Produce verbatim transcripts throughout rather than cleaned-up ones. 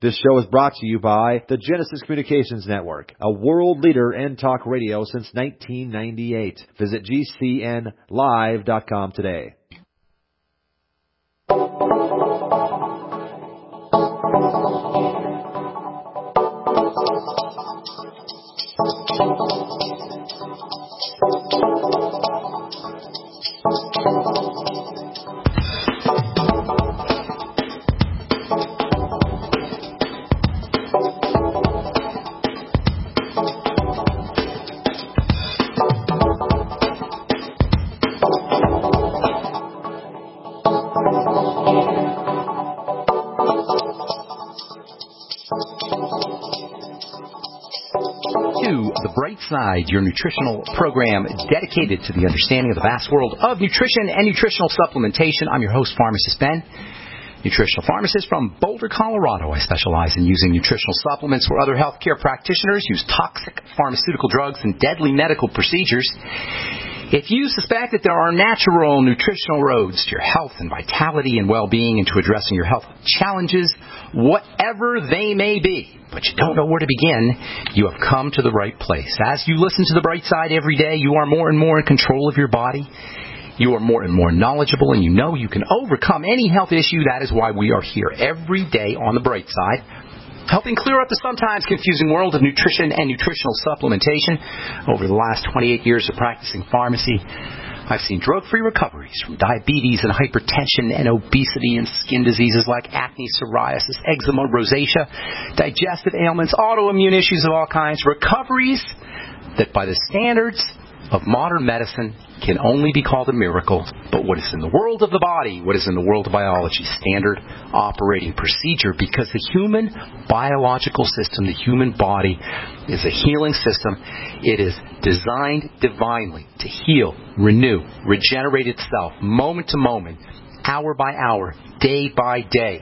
This show is brought to you by the Genesis Communications Network, a world leader in talk radio since nineteen ninety-eight. Visit G C N live dot com today. Side, your nutritional program dedicated to the understanding of the vast world of nutrition and nutritional supplementation. I'm your host, Pharmacist Ben, nutritional pharmacist from Boulder, Colorado. I specialize in using nutritional supplements where other healthcare practitioners use toxic pharmaceutical drugs and deadly medical procedures. If you suspect that there are natural nutritional roads to your health and vitality and well-being and to addressing your health challenges, whatever they may be, but you don't know where to begin, you have come to the right place. As you listen to The Bright Side every day, you are more and more in control of your body. You are more and more knowledgeable, and you know you can overcome any health issue. That is why we are here every day on The Bright Side, helping clear up the sometimes confusing world of nutrition and nutritional supplementation. Over the last twenty-eight years of practicing pharmacy, I've seen drug-free recoveries from diabetes and hypertension and obesity and skin diseases like acne, psoriasis, eczema, rosacea, digestive ailments, autoimmune issues of all kinds, recoveries that by the standards of modern medicine can only be called a miracle, but what is in the world of the body, what is in the world of biology, standard operating procedure, because the human biological system, the human body, is a healing system. It is designed divinely to heal, renew, regenerate itself moment to moment, hour by hour, day by day.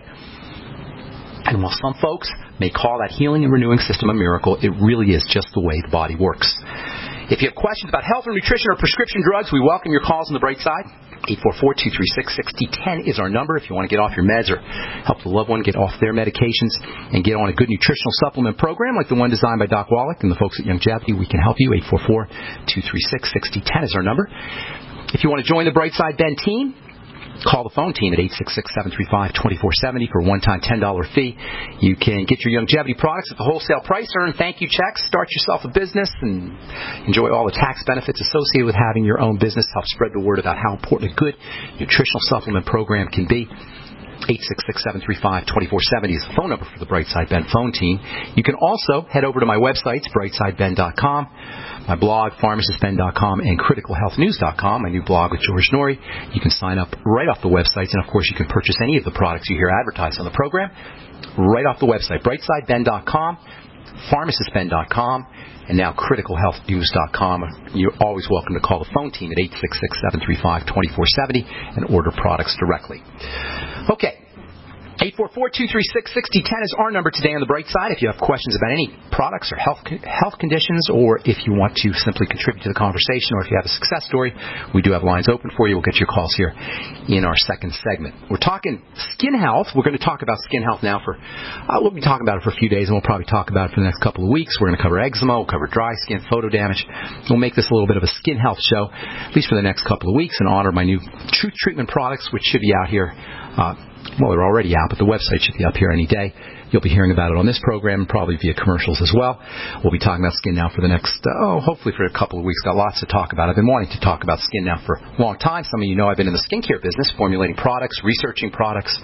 And while some folks may call that healing and renewing system a miracle, it really is just the way the body works. If you have questions about health or nutrition or prescription drugs, we welcome your calls on The Bright Side. eight four four, two three six, six zero one zero is our number if you want to get off your meds or help the loved one get off their medications and get on a good nutritional supplement program like the one designed by Doc Wallach and the folks at Youngevity. We can help you. eight four four, two three six, six zero one zero is our number. If you want to join the Bright Side Ben team, call the phone team at eight six six, seven three five, two four seven zero for a one-time ten dollars fee. You can get your Youngevity products at the wholesale price, earn thank you checks, start yourself a business, and enjoy all the tax benefits associated with having your own business. Help spread the word about how important a good nutritional supplement program can be. eight six six, seven three five, two four seven zero is the phone number for the Brightside Ben phone team. You can also head over to my websites, brightside ben dot com, my blog, pharmacist ben dot com, and critical health news dot com, my new blog with George Norrie. You can sign up right off the websites, and, of course, you can purchase any of the products you hear advertised on the program right off the website, brightside ben dot com, pharmacist ben dot com, and now critical health news dot com. You're always welcome to call the phone team at eight six six, seven three five, two four seven zero and order products directly. Okay. eight four four, two three six, six zero one zero is our number today on The Bright Side. If you have questions about any products or health health conditions, or if you want to simply contribute to the conversation, or if you have a success story, we do have lines open for you. We'll get your calls here in our second segment. We're talking skin health. We're going to talk about skin health now for, uh, we'll be talking about it for a few days, and we'll probably talk about it for the next couple of weeks. We're going to cover eczema, we'll cover dry skin, photo damage. We'll make this a little bit of a skin health show, at least for the next couple of weeks, in honor of my new Truth Treatment products, which should be out here uh, Well, they're already out, but the website should be up here any day. You'll be hearing about it on this program, probably via commercials as well. We'll be talking about skin now for the next, oh, hopefully for a couple of weeks. Got lots to talk about. I've been wanting to talk about skin now for a long time. Some of you know I've been in the skincare business, formulating products, researching products.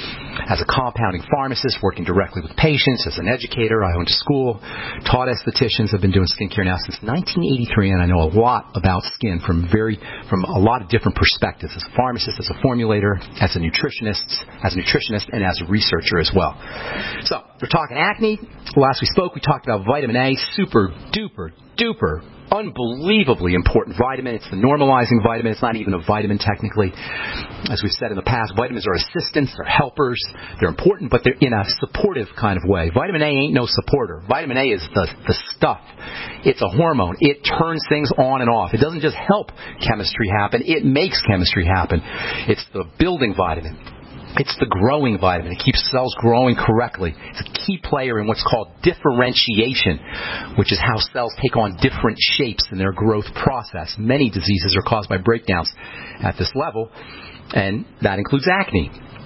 As a compounding pharmacist, working directly with patients. As an educator, I owned a school, taught estheticians. I've been doing skincare now since nineteen eighty-three, and I know a lot about skin from very, from a lot of different perspectives. As a pharmacist, as a formulator, as a nutritionist, as a nutritionist, and as a researcher as well. So, we're talking acne. Last we spoke, we talked about vitamin A, super duper duper unbelievably important vitamin. It's the normalizing vitamin. It's not even a vitamin technically. As we've said in the past, vitamins are assistants, they're helpers. They're important, but they're in a supportive kind of way. Vitamin A ain't no supporter. Vitamin A is the, the stuff. It's a hormone. It turns things on and off. It doesn't just help chemistry happen. It makes chemistry happen. It's the building vitamin. It's the growing vitamin. It keeps cells growing correctly. It's a key player in what's called differentiation, which is how cells take on different shapes in their growth process. Many diseases are caused by breakdowns at this level, and that includes acne.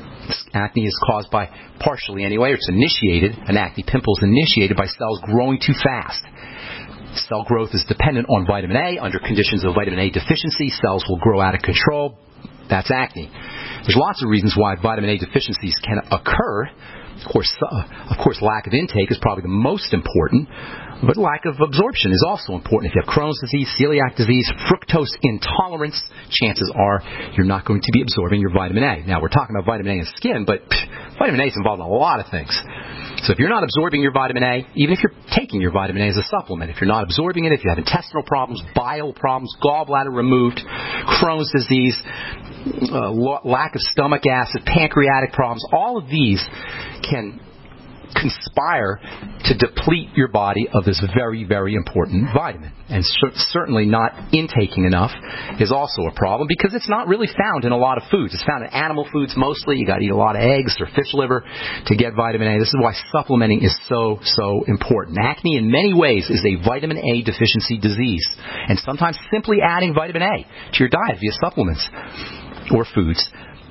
Acne is caused by, partially anyway, or it's initiated, an acne pimple is initiated by cells growing too fast. Cell growth is dependent on vitamin A. Under conditions of vitamin A deficiency, cells will grow out of control. That's acne. There's lots of reasons why vitamin A deficiencies can occur. Of course, uh, of course, lack of intake is probably the most important, but lack of absorption is also important. If you have Crohn's disease, celiac disease, fructose intolerance, chances are you're not going to be absorbing your vitamin A. Now, we're talking about vitamin A in skin, but pff, vitamin A is involved in a lot of things. So if you're not absorbing your vitamin A, even if you're taking your vitamin A as a supplement, if you're not absorbing it, if you have intestinal problems, bile problems, gallbladder removed, Crohn's disease, uh, lack of stomach acid, pancreatic problems, all of these can conspire to deplete your body of this very, very important vitamin. And cer- certainly not intaking enough is also a problem because it's not really found in a lot of foods. It's found in animal foods mostly. You got to eat a lot of eggs or fish liver to get vitamin A. This is why supplementing is so, so important. Acne in many ways is a vitamin A deficiency disease. And sometimes simply adding vitamin A to your diet via supplements or foods,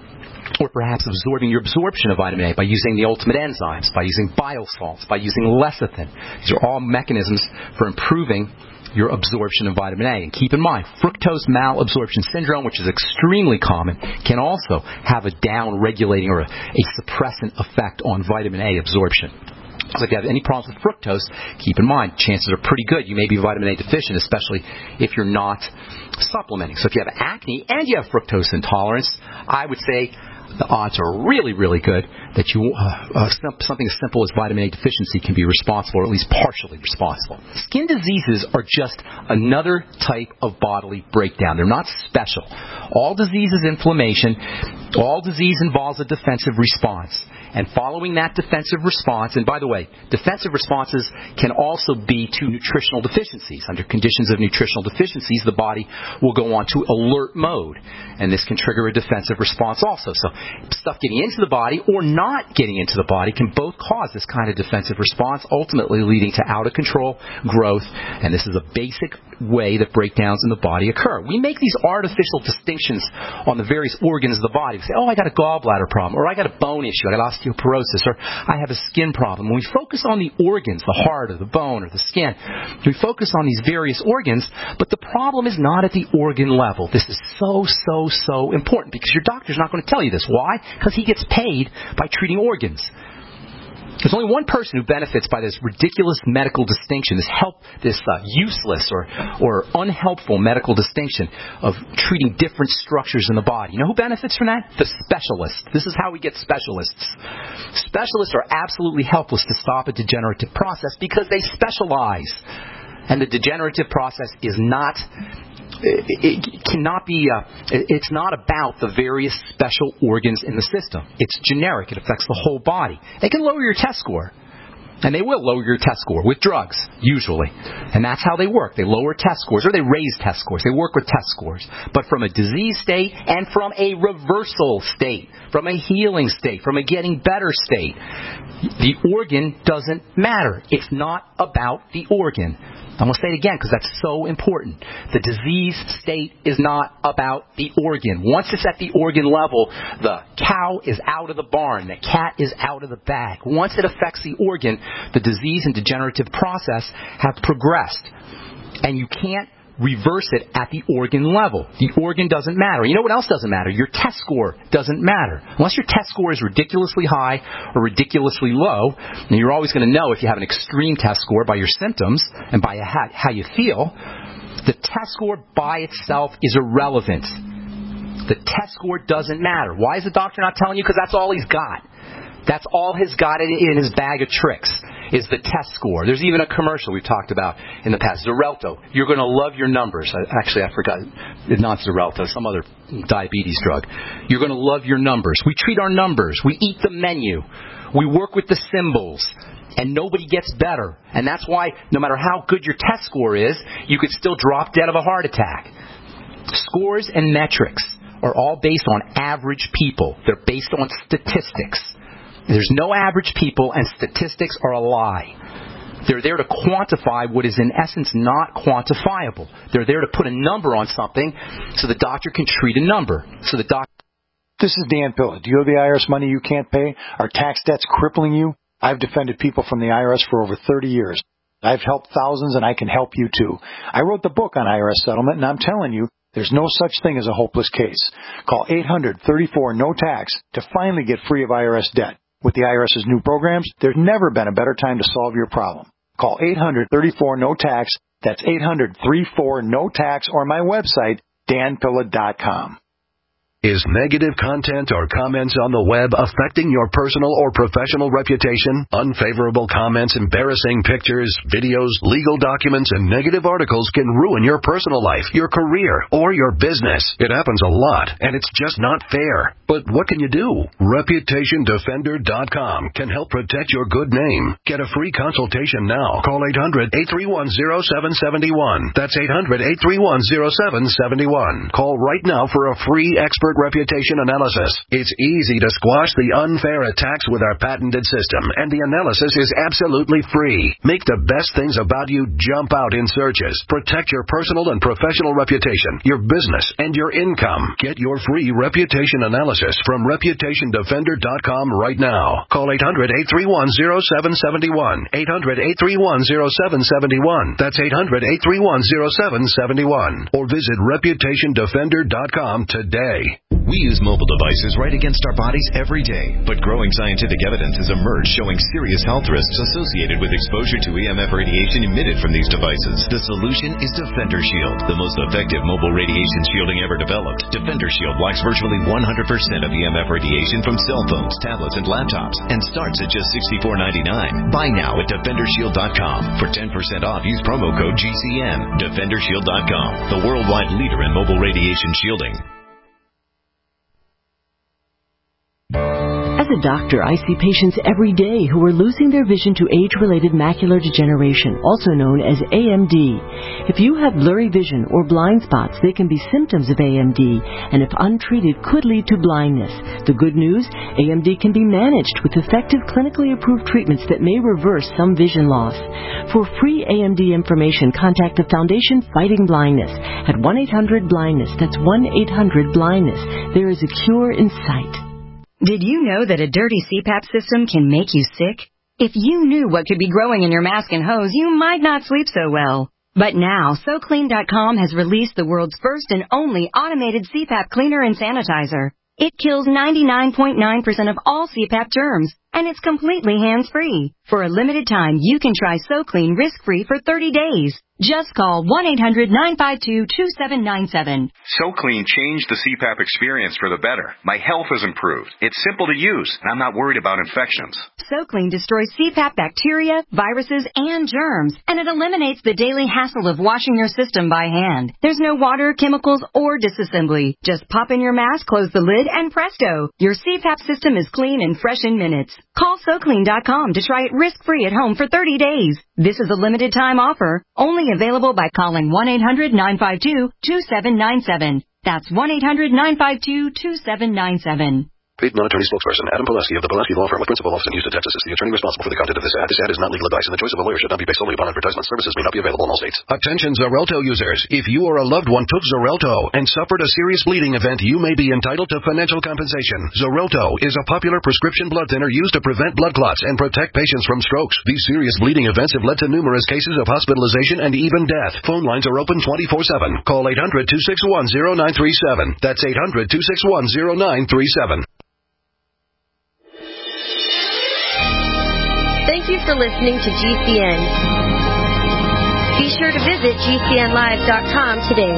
or perhaps absorbing your absorption of vitamin A by using the ultimate enzymes, by using bile salts, by using lecithin. These are all mechanisms for improving your absorption of vitamin A. And keep in mind, fructose malabsorption syndrome, which is extremely common, can also have a down-regulating or a, a suppressant effect on vitamin A absorption. So if you have any problems with fructose, keep in mind, chances are pretty good you may be vitamin A deficient, especially if you're not supplementing. So if you have acne and you have fructose intolerance, I would say the odds are really, really good that you uh, uh, something as simple as vitamin A deficiency can be responsible, or at least partially responsible. Skin diseases are just another type of bodily breakdown. They're not special. All disease is inflammation. All disease involves a defensive response. And following that defensive response, and by the way, defensive responses can also be to nutritional deficiencies. Under conditions of nutritional deficiencies, the body will go on to alert mode. And this can trigger a defensive response also. So stuff getting into the body or not getting into the body can both cause this kind of defensive response, ultimately leading to out-of-control growth. And this is a basic way that breakdowns in the body occur. We make these artificial distinctions on the various organs of the body. We say, oh, I got a gallbladder problem, or I got a bone issue, I got osteoporosis, or I have a skin problem. When we focus on the organs, the heart or the bone or the skin, we focus on these various organs, but the problem is not at the organ level. This is so, so, so important because your doctor's not going to tell you this. Why? Because he gets paid by treating organs. There's only one person who benefits by this ridiculous medical distinction, this help, this uh, useless or or unhelpful medical distinction of treating different structures in the body. You know who benefits from that? The specialist. This is how we get specialists. Specialists are absolutely helpless to stop a degenerative process because they specialize. And the degenerative process is not... It cannot be, uh, it's not about the various special organs in the system. It's generic. It affects the whole body. They can lower your test score. And they will lower your test score with drugs, usually. And that's how they work. They lower test scores, or they raise test scores. They work with test scores. But from a disease state and from a reversal state, from a healing state, from a getting better state, the organ doesn't matter. It's not about the organ. I'm going to say it again because that's so important. The disease state is not about the organ. Once it's at the organ level, the cow is out of the barn. The cat is out of the bag. Once it affects the organ, the disease and degenerative process have progressed. And you can't reverse it at the organ level. The organ doesn't matter. You know what else doesn't matter? Your test score doesn't matter. Unless your test score is ridiculously high or ridiculously low, and you're always going to know if you have an extreme test score by your symptoms and by how you feel, the test score by itself is irrelevant. The test score doesn't matter. Why is the doctor not telling you? Because that's all he's got. That's all he's got in his bag of tricks, is the test score. There's even a commercial we've talked about in the past, Xarelto. You're going to love your numbers. Actually, I forgot. It's not Xarelto, some other diabetes drug. You're going to love your numbers. We treat our numbers. We eat the menu. We work with the symbols. And nobody gets better. And that's why no matter how good your test score is, you could still drop dead of a heart attack. Scores and metrics are all based on average people. They're based on statistics. There's no average people, and statistics are a lie. They're there to quantify what is in essence not quantifiable. They're there to put a number on something so the doctor can treat a number. So the doc- This is Dan Pilla. Do you owe the I R S money you can't pay? Are tax debts crippling you? I've defended people from the I R S for over thirty years. I've helped thousands, and I can help you too. I wrote the book on I R S settlement, and I'm telling you, there's no such thing as a hopeless case. Call eight hundred, thirty-four, N O T A X to finally get free of I R S debt. With the I R S's new programs, there's never been a better time to solve your problem. Call eight hundred, thirty-four, N O T A X. That's eight hundred, thirty-four, N O T A X, or my website, dan pilla dot com. Is negative content or comments on the web affecting your personal or professional reputation? Unfavorable comments, embarrassing pictures, videos, legal documents, and negative articles can ruin your personal life, your career, or your business. It happens a lot, and it's just not fair. But what can you do? reputation defender dot com can help protect your good name. Get a free consultation now. Call eight hundred, eight three one, zero seven seven one. That's eight hundred, eight three one, zero seven seven one. Call right now for a free expert reputation analysis. It's easy to squash the unfair attacks with our patented system, and the analysis is absolutely free. Make the best things about you jump out in searches. Protect your personal and professional reputation, your business, and your income. Get your free reputation analysis from reputation defender dot com right now. Call eight hundred, eight three one, zero seven seven one. eight hundred, eight three one, zero seven seven one. That's eight hundred, eight three one, zero seven seven one. Or visit reputation defender dot com today. We use mobile devices right against our bodies every day, but growing scientific evidence has emerged showing serious health risks associated with exposure to E M F radiation emitted from these devices. The solution is Defender Shield, the most effective mobile radiation shielding ever developed. Defender Shield blocks virtually one hundred percent of E M F radiation from cell phones, tablets, and laptops, and starts at just sixty-four ninety-nine. Buy now at defender shield dot com. For ten percent off, use promo code G C N. defender shield dot com, the worldwide leader in mobile radiation shielding. As a doctor, I see patients every day who are losing their vision to age-related macular degeneration, also known as A M D. If you have blurry vision or blind spots, they can be symptoms of A M D, and if untreated, could lead to blindness. The good news, A M D can be managed with effective clinically approved treatments that may reverse some vision loss. For free A M D information, contact the Foundation Fighting Blindness at one eight hundred blindness. That's one eight hundred blindness. There is a cure in sight. Did you know that a dirty C PAP system can make you sick? If you knew what could be growing in your mask and hose, you might not sleep so well. But now, So Clean dot com has released the world's first and only automated C PAP cleaner and sanitizer. It kills ninety-nine point nine percent of all C PAP germs, and it's completely hands-free. For a limited time, you can try SoClean risk-free for thirty days. Just call one eight hundred, nine five two, two seven nine seven. SoClean changed the C PAP experience for the better. My health has improved. It's simple to use, and I'm not worried about infections. SoClean destroys C PAP bacteria, viruses, and germs, and it eliminates the daily hassle of washing your system by hand. There's no water, chemicals, or disassembly. Just pop in your mask, close the lid, and presto! Your C PAP system is clean and fresh in minutes. Call So Clean dot com to try it risk-free at home for thirty days. This is a limited-time offer, only available by calling one eight hundred, nine five two, two seven nine seven. That's one eight hundred, nine five two, two seven nine seven. Paid non-attorney spokesperson Adam Pileski of the Pileski Law Firm with principal office in Houston, Texas is the attorney responsible for the content of this ad. This ad is not legal advice, and the choice of a lawyer should not be based solely upon advertisement. Services may not be available in all states. Attention Xarelto users. If you or a loved one took Xarelto and suffered a serious bleeding event, you may be entitled to financial compensation. Xarelto is a popular prescription blood thinner used to prevent blood clots and protect patients from strokes. These serious bleeding events have led to numerous cases of hospitalization and even death. Phone lines are open twenty-four seven. Call eight hundred, two six one, zero nine three seven. That's eight hundred, two six one, zero nine three seven. Thank you for listening to G C N. Be sure to visit G C N live dot com today.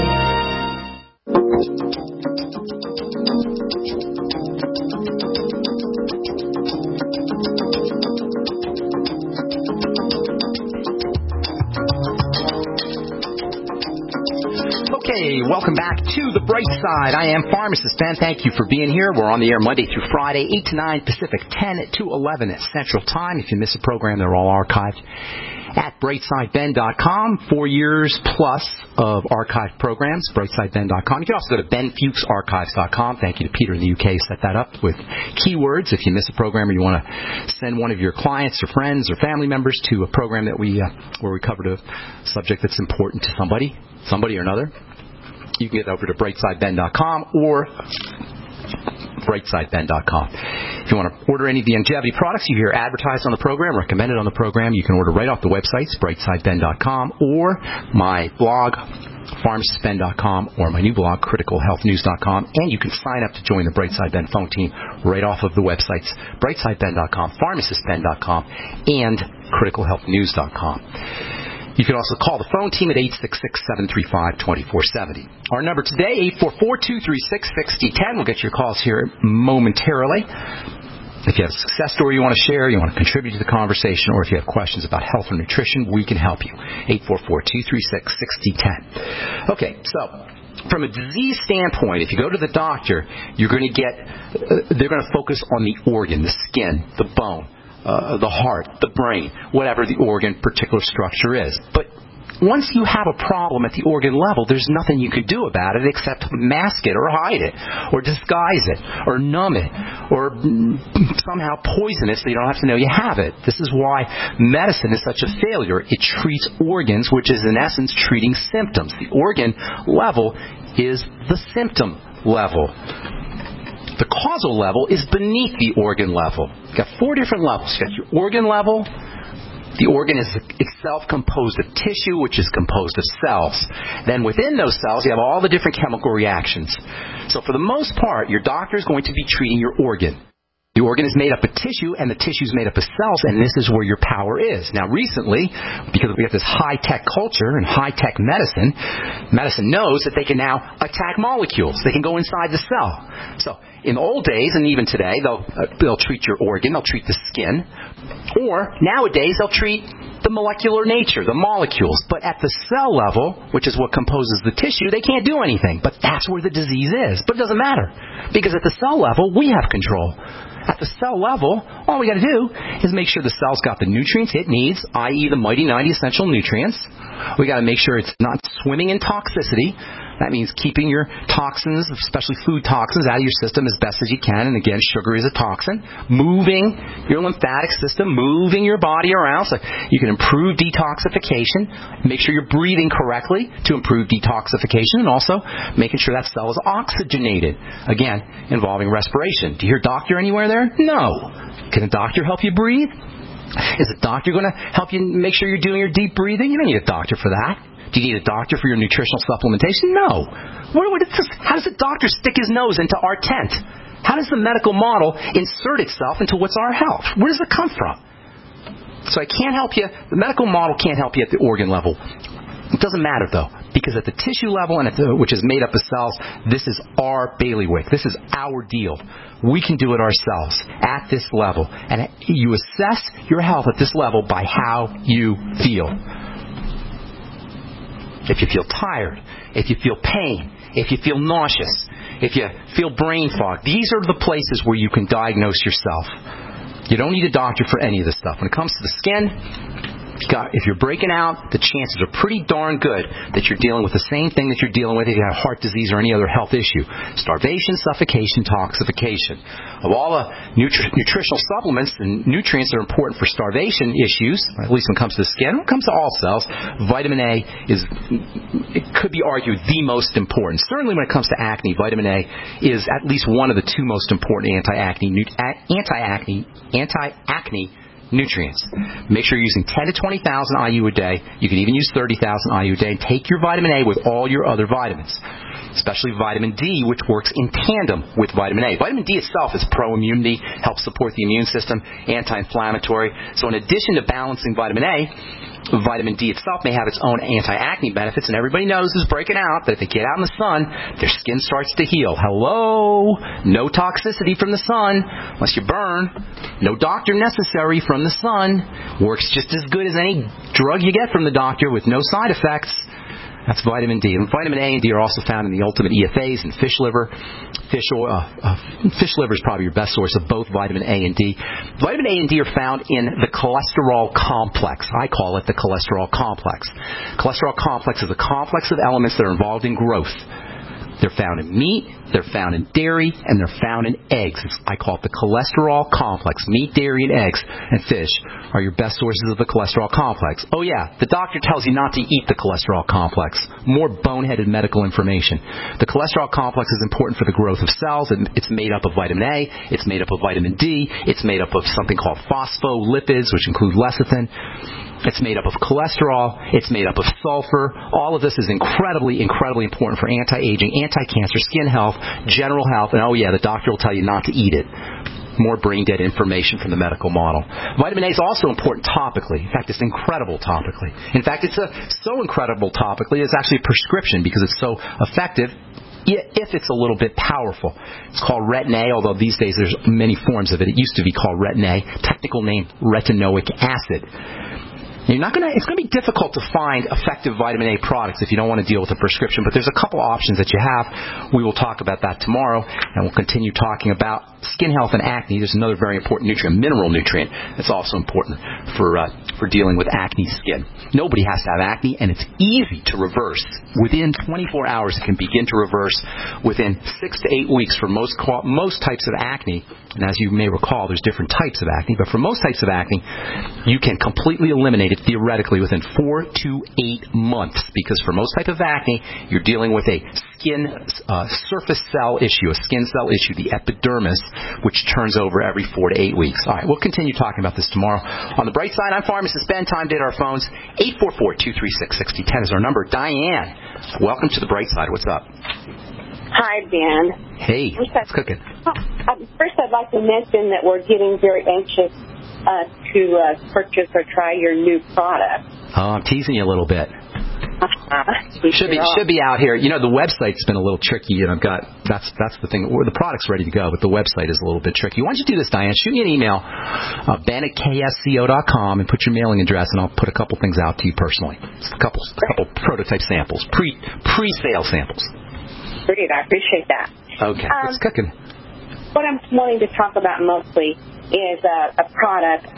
Okay, welcome back to The Bright Side. I am Pharmacist Ben. Thank you for being here. We're on the air Monday through Friday, eight to nine Pacific, ten to eleven at Central Time. If you miss a program, they're all archived at brightside ben dot com. Four years plus of archived programs, brightside ben dot com. You can also go to ben fuchs archives dot com. Thank you to Peter in the U K who set that up with keywords. If you miss a program or you want to send one of your clients or friends or family members to a program that we uh, where we covered a subject that's important to somebody, somebody or another, you can get over to brightside ben dot com or brightside ben dot com. If you want to order any of the longevity products you hear advertised on the program, recommended on the program, you can order right off the websites, brightside ben dot com, or my blog, pharmacist ben dot com, or my new blog, critical health news dot com, and you can sign up to join the Brightside Ben phone team right off of the websites, brightside ben dot com, pharmacist ben dot com, and critical health news dot com. You can also call the phone team at eight six six, seven three five, two four seven zero. Our number today, eight four four, two three six, six zero one zero. We'll get your calls here momentarily. If you have a success story you want to share, you want to contribute to the conversation, or if you have questions about health or nutrition, we can help you. eight four four, two three six, six zero one zero. Okay, so from a disease standpoint, if you go to the doctor, you're going to get, uh, they're going to focus on the organ, the skin, the bone. Uh, the heart, the brain, whatever the organ particular structure is. But once you have a problem at the organ level, there's nothing you can do about it except mask it or hide it or disguise it or numb it or somehow poison it so you don't have to know you have it. This is why medicine is such a failure. It treats organs, which is in essence treating symptoms. The organ level is the symptom level. The causal level is beneath the organ level. You've got four different levels. You've got your organ level. The organ is itself composed of tissue, which is composed of cells. Then within those cells, you have all the different chemical reactions. So for the most part, your doctor is going to be treating your organ. The organ is made up of tissue, and the tissue is made up of cells, and this is where your power is. Now, recently, because we have this high-tech culture and high-tech medicine, medicine knows that they can now attack molecules. They can go inside the cell. So, in the old days, and even today, they'll uh, they'll treat your organ, they'll treat the skin, or nowadays they'll treat the molecular nature, the molecules. But at the cell level, which is what composes the tissue, they can't do anything. But that's where the disease is. But it doesn't matter, because at the cell level, we have control. At the cell level, all we got to do is make sure the cell's got the nutrients it needs, that is the mighty ninety essential nutrients. We got to make sure it's not swimming in toxicity. That means keeping your toxins, especially food toxins, out of your system as best as you can. And again, sugar is a toxin. Moving your lymphatic system, moving your body around so you can improve detoxification. Make sure you're breathing correctly to improve detoxification, and also making sure that cell is oxygenated. Again, involving respiration. Do you hear doctor anywhere there? No. Can a doctor help you breathe? Is a doctor going to help you make sure you're doing your deep breathing? You don't need a doctor for that. Do you need a doctor for your nutritional supplementation? No. What, what, how does a doctor stick his nose into our tent? How does the medical model insert itself into what's our health? Where does it come from? So I can't help you. The medical model can't help you at the organ level. It doesn't matter, though, because at the tissue level, and at the, which is made up of cells, this is our bailiwick. This is our deal. We can do it ourselves at this level. And you assess your health at this level by how you feel. If you feel tired, if you feel pain, if you feel nauseous, if you feel brain fog, these are the places where you can diagnose yourself. You don't need a doctor for any of this stuff. When it comes to the skin, if you're breaking out, the chances are pretty darn good that you're dealing with the same thing that you're dealing with if you have heart disease or any other health issue. Starvation, suffocation, toxification. Of all the nutri- nutritional supplements and nutrients that are important for starvation issues, at least when it comes to the skin, when it comes to all cells, vitamin A is, it could be argued, the most important. Certainly when it comes to acne, vitamin A is at least one of the two most important anti-acne, anti-acne, anti-acne nutrients. Make sure you're using ten to twenty thousand I U a day. You can even use thirty thousand I U a day. And take your vitamin A with all your other vitamins, especially vitamin D, which works in tandem with vitamin A. Vitamin D itself is pro-immunity, helps support the immune system, anti-inflammatory. So in addition to balancing vitamin A, vitamin D itself may have its own anti-acne benefits, and everybody knows who's breaking out that if they get out in the sun, their skin starts to heal. Hello? No toxicity from the sun, unless you burn. No doctor necessary from the sun. Works just as good as any drug you get from the doctor with no side effects. That's vitamin D. And vitamin A and D are also found in the Ultimate E F As and fish liver. Fish oil, uh, uh, fish liver is probably your best source of both vitamin A and D. Vitamin A and D are found in the cholesterol complex. I call it the cholesterol complex. Cholesterol complex is a complex of elements that are involved in growth. They're found in meat, they're found in dairy, and they're found in eggs. I call it the cholesterol complex. Meat, dairy, and eggs and fish are your best sources of the cholesterol complex. Oh, yeah, the doctor tells you not to eat the cholesterol complex. More boneheaded medical information. The cholesterol complex is important for the growth of cells. It's made up of vitamin A. It's made up of vitamin D. It's made up of something called phospholipids, which include lecithin. It's made up of cholesterol. It's made up of sulfur. All of this is incredibly, incredibly important for anti-aging, anti-cancer, skin health, general health. And, oh, yeah, the doctor will tell you not to eat it. More brain-dead information from the medical model. Vitamin A is also important topically. In fact, it's incredible topically. In fact, it's a, so incredible topically, it's actually a prescription because it's so effective if it's a little bit powerful. It's called Retin A, although these days there's many forms of it. It used to be called Retin A. Technical name, retinoic acid. You're not gonna, it's going to be difficult to find effective vitamin A products if you don't want to deal with a prescription, but there's a couple options that you have. We will talk about that tomorrow, and we'll continue talking about skin health and acne. There's another very important nutrient, mineral nutrient, that's also important for uh, for dealing with acne skin. Nobody has to have acne, and it's easy to reverse. Within twenty-four hours, it can begin to reverse. Within six to eight weeks for most most types of acne, and as you may recall, there's different types of acne, but for most types of acne, you can completely eliminate it theoretically within four to eight months, because for most type of acne, you're dealing with a skin uh, surface cell issue, a skin cell issue, the epidermis, which turns over every four to eight weeks. All right, we'll continue talking about this tomorrow. On the bright side, I'm Pharmacist Ben. Time to hit our phones. eight four four, two three six, six zero one zero is our number. Diane, welcome to the bright side. What's up? Hi, Ben. Hey, first what's cooking? First, I'd like to mention that we're getting very anxious uh, to uh, purchase or try your new product. Oh, I'm teasing you a little bit. Uh-huh. Should be should be out here. You know, the website's been a little tricky, and I've got that's that's the thing. The product's ready to go, but the website is a little bit tricky. Why don't you do this, Diane? Shoot me an email, uh, ben at k s c o dot com, and put your mailing address, and I'll put a couple things out to you personally. Just a couple a couple prototype samples, pre pre sale samples. Great, I appreciate that. Okay, um, what's cooking? What I'm wanting to talk about mostly is uh, a product,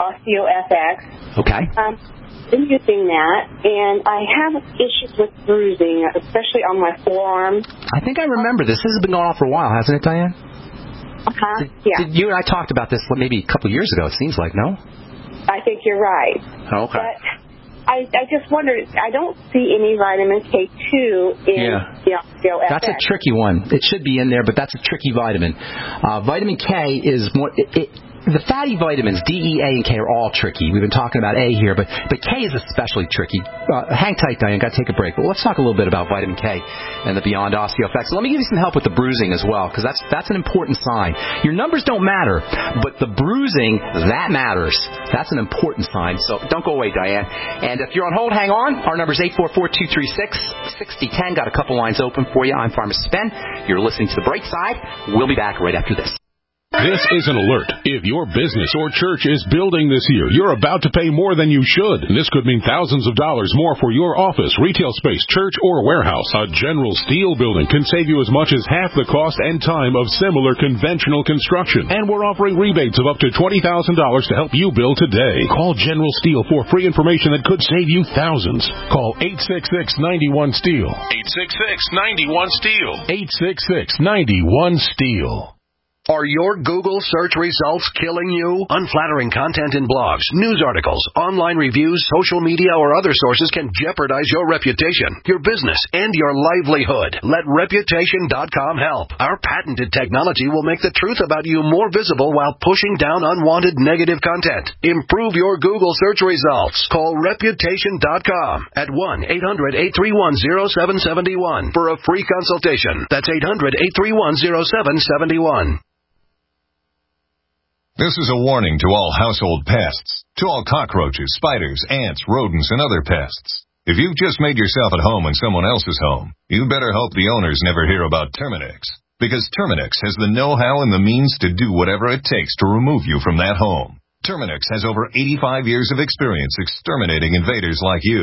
OsteoFX. Okay. Um, been using that, and I have issues with bruising, especially on my forearms. I think I remember this. This has been going on for a while, hasn't it, Diane? Uh-huh, did, yeah. Did you and I talked about this maybe a couple of years ago, it seems like, no? I think you're right. Okay. But I, I just wondered, I don't see any vitamin K two in yeah. the OsteoFX. That's a tricky one. It should be in there, but that's a tricky vitamin. Uh, vitamin K is more... It, it, The fatty vitamins, D, E, A, and K, are all tricky. We've been talking about A here, but, but K is especially tricky. Uh, hang tight, Diane. Got to take a break. But let's talk a little bit about vitamin K and the Beyond OsteoFX. So let me give you some help with the bruising as well, because that's that's an important sign. Your numbers don't matter, but the bruising, that matters. That's an important sign. So don't go away, Diane. And if you're on hold, hang on. Our number is eight four four, two three six, six zero one zero. Got a couple lines open for you. I'm Pharmacist Ben. You're listening to The Bright Side. We'll be back right after this. This is an alert. If your business or church is building this year, you're about to pay more than you should. This could mean thousands of dollars more for your office, retail space, church, or warehouse. A General Steel building can save you as much as half the cost and time of similar conventional construction. And we're offering rebates of up to twenty thousand dollars to help you build today. Call General Steel for free information that could save you thousands. Call eight six six, nine one, STEEL. eight six six, nine one, STEEL. eight six six, nine one, STEEL. Are your Google search results killing you? Unflattering content in blogs, news articles, online reviews, social media, or other sources can jeopardize your reputation, your business, and your livelihood. Let Reputation dot com help. Our patented technology will make the truth about you more visible while pushing down unwanted negative content. Improve your Google search results. Call Reputation dot com at one eight hundred, eight three one, zero seven seven one for a free consultation. That's eight hundred, eight three one, zero seven seven one. This is a warning to all household pests, to all cockroaches, spiders, ants, rodents, and other pests. If you've just made yourself at home in someone else's home, you better hope the owners never hear about Terminix, because Terminix has the know-how and the means to do whatever it takes to remove you from that home. Terminix has over eighty-five years of experience exterminating invaders like you.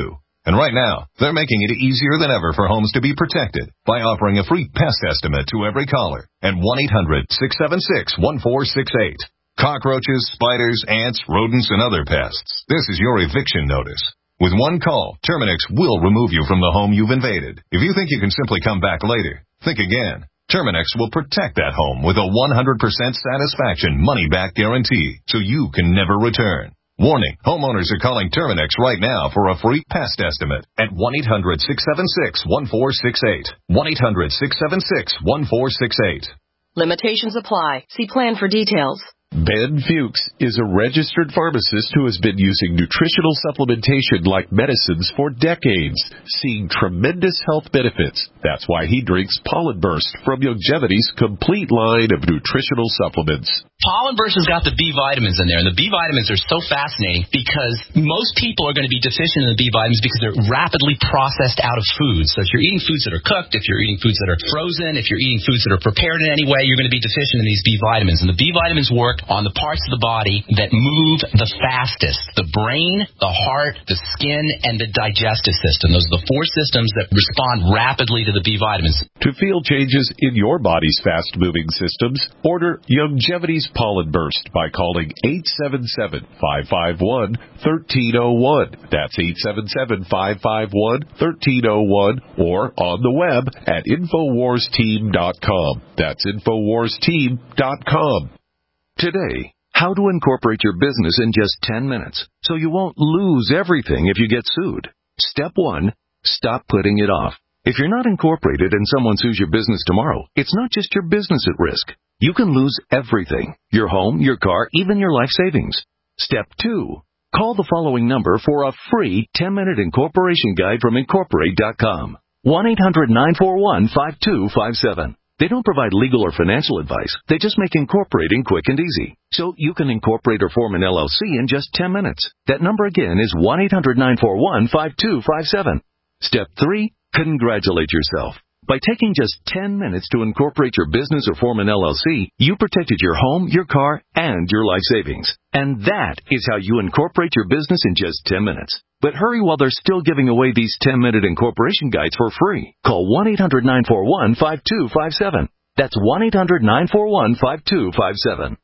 And right now, they're making it easier than ever for homes to be protected by offering a free pest estimate to every caller at one eight hundred six seven six one four six eight. Cockroaches, spiders, ants, rodents, and other pests. This is your eviction notice. With one call, Terminix will remove you from the home you've invaded. If you think you can simply come back later, think again. Terminix will protect that home with a one hundred percent satisfaction money-back guarantee, so you can never return. Warning, homeowners are calling Terminix right now for a free pest estimate at one eight hundred six seven six one four six eight. one eight hundred six seven six one four six eight. Limitations apply. See plan for details. Ben Fuchs is a registered pharmacist who has been using nutritional supplementation like medicines for decades, seeing tremendous health benefits. That's why he drinks Pollen Burst from Youngevity's complete line of nutritional supplements. Pollen Burst has got the B vitamins in there, and the B vitamins are so fascinating because most people are going to be deficient in the B vitamins because they're rapidly processed out of foods. So if you're eating foods that are cooked, if you're eating foods that are frozen, if you're eating foods that are prepared in any way, you're going to be deficient in these B vitamins. And the B vitamins work on the parts of the body that move the fastest: the brain, the heart, the skin, and the digestive system. Those are the four systems that respond rapidly to the B vitamins. To feel changes in your body's fast-moving systems, order Youngevity's Pollen Burst by calling eight seven seven, five five one, one three zero one. That's eight seven seven, five five one, one three zero one, or on the web at infowars team dot com. That's infowars team dot com. Today, how to incorporate your business in just ten minutes so you won't lose everything if you get sued. Step one, stop putting it off. If you're not incorporated and someone sues your business tomorrow, it's not just your business at risk. You can lose everything: your home, your car, even your life savings. Step two, call the following number for a free ten-minute incorporation guide from incorporate dot com. one eight hundred nine four one five two five seven. They don't provide legal or financial advice. They just make incorporating quick and easy. So you can incorporate or form an L L C in just ten minutes. That number again is one eight hundred nine four one five two five seven. Step three, congratulate yourself. By taking just ten minutes to incorporate your business or form an L L C, you protected your home, your car, and your life savings. And that is how you incorporate your business in just ten minutes. But hurry while they're still giving away these ten-minute incorporation guides for free. Call one eight hundred nine four one five two five seven. That's one eight hundred nine four one five two five seven.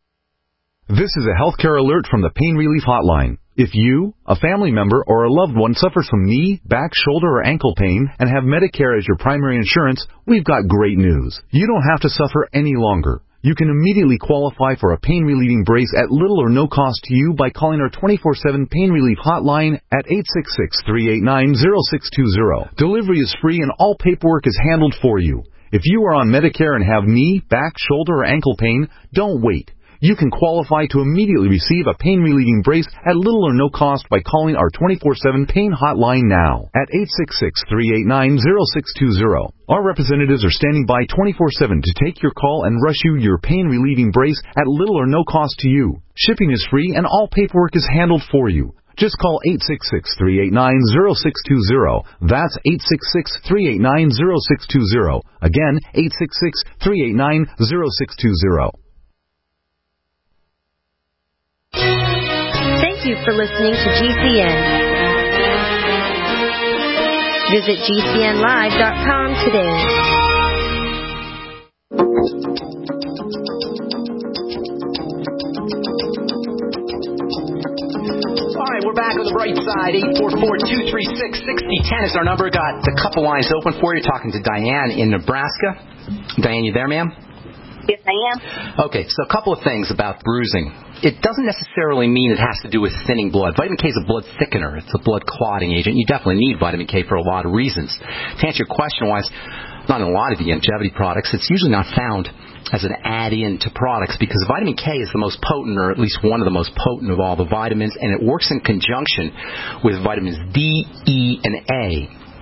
This is a healthcare alert from the Pain Relief Hotline. If you, a family member, or a loved one suffers from knee, back, shoulder, or ankle pain and have Medicare as your primary insurance, we've got great news. You don't have to suffer any longer. You can immediately qualify for a pain-relieving brace at little or no cost to you by calling our twenty-four seven Pain Relief Hotline at eight six six, three eight nine, zero six two zero. Delivery is free and all paperwork is handled for you. If you are on Medicare and have knee, back, shoulder, or ankle pain, don't wait. You can qualify to immediately receive a pain-relieving brace at little or no cost by calling our twenty-four seven Pain Hotline now at eight six six, three eight nine, zero six two zero. Our representatives are standing by twenty-four seven to take your call and rush you your pain-relieving brace at little or no cost to you. Shipping is free and all paperwork is handled for you. Just call eight six six, three eight nine, zero six two zero. That's eight six six, three eight nine, zero six two zero. Again, eight six six, three eight nine, zero six two zero. Thank you for listening to G C N. Visit G C N live dot com today. All right, we're back on the bright side. eight four four, two three six, six zero one zero is our number. Got a couple lines open for you. Talking to Diane in Nebraska. Diane, you there, ma'am? Yes, I am. Okay, so a couple of things about bruising. It doesn't necessarily mean it has to do with thinning blood. Vitamin K is a blood thickener. It's a blood clotting agent. You definitely need vitamin K for a lot of reasons. To answer your question, why it's not in a lot of the longevity products, it's usually not found as an add-in to products because vitamin K is the most potent, or at least one of the most potent of all the vitamins, and it works in conjunction with vitamins D, E, and A.